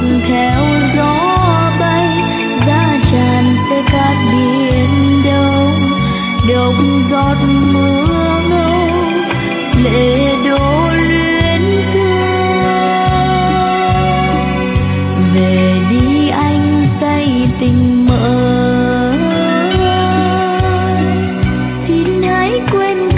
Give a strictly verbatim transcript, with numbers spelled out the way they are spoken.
lòng theo gió bay giá tràn tới các biển đông, đông giọt mưa ngâu lệ đổ luyến thương. Về đi anh say tình mơ, xin hãy quên